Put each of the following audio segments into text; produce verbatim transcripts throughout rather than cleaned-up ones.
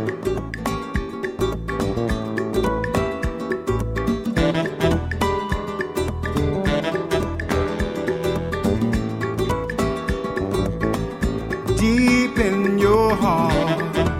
Deep in your heart,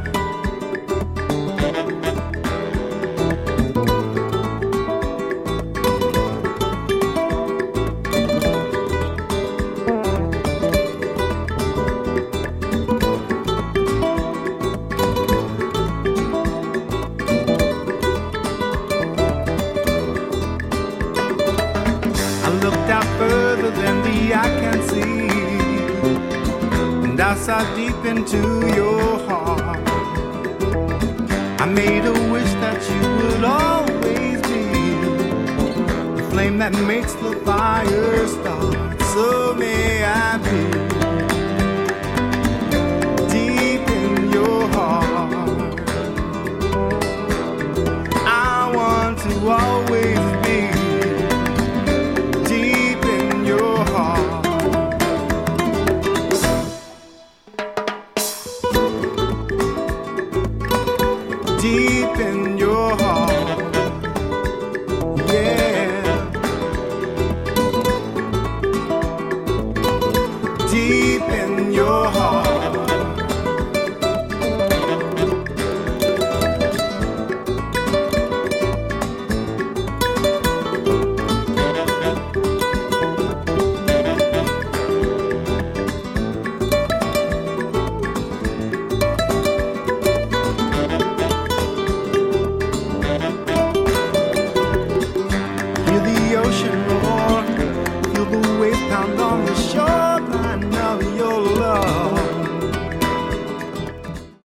I looked out further than the eye can see, I saw deep into your heart. I made a wish that you would always be the flame that makes the fire start. So may I be deep in your heart. I want to always be deep in your heart. Deep in your heart.